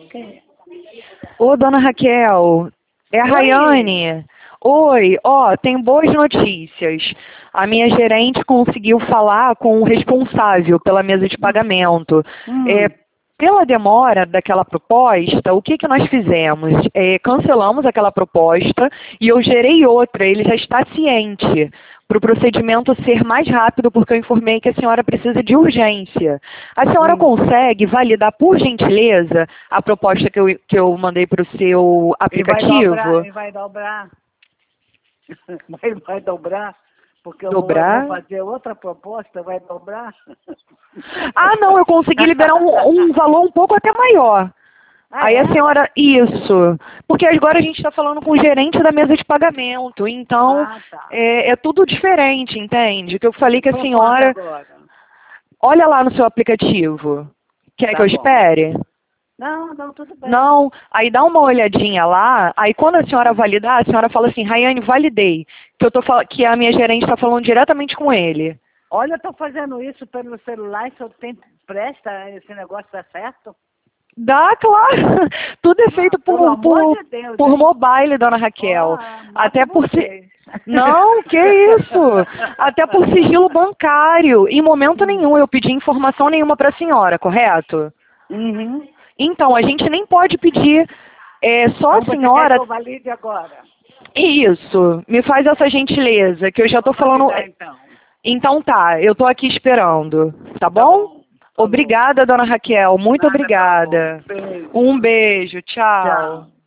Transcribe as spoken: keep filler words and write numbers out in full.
Quem? Ô, dona Raquel, é a Oi. Rayane. Oi, ó, tem boas notícias. A minha gerente conseguiu falar com o responsável pela mesa de pagamento. Hum. É, pela demora daquela proposta, o que, que nós fizemos? É, cancelamos aquela proposta e eu gerei outra. Ele já está ciente para o procedimento ser mais rápido, porque eu informei que a senhora precisa de urgência. A senhora Hum. consegue validar, por gentileza, a proposta que eu, que eu mandei para o seu E vai aplicativo? dobrar, e vai dobrar. Vai, vai dobrar, porque eu vou, eu Dobrar? vou fazer outra proposta, vai dobrar. Ah, não, eu consegui liberar um, um valor um pouco até maior. Ah, Aí é? a senhora, isso, porque agora a gente está falando com o gerente da mesa de pagamento, então Ah, tá. é, é tudo diferente, entende? Que eu falei que a Por quanto senhora, agora? olha lá no seu aplicativo, quer Tá que eu bom. espere? Não, não, tudo bem. Não, aí dá uma olhadinha lá, aí quando a senhora validar, a senhora fala assim, Rayane, validei, que, eu tô, fal- que a minha gerente está falando diretamente com ele. Olha, eu estou fazendo isso pelo celular, se eu tenho, presta, esse negócio dá certo? Dá, claro. Tudo é feito Ah, pelo por, amor por, de Deus, por hein? mobile, dona Raquel. Ah, Até mata por si... você. Não, que isso? Até por sigilo bancário. Em momento nenhum eu pedi informação nenhuma para a senhora, correto? Uhum. Então, a gente nem pode pedir, é, só Então a você quer que senhora... eu valide agora? Isso, me faz essa gentileza, que eu já estou Vou falando... validar então. Então tá, eu estou aqui esperando, tá Tá bom? bom. Falou. Obrigada, dona Raquel, muito Nada, meu amor. obrigada. Beijo. Um beijo, tchau. Tchau.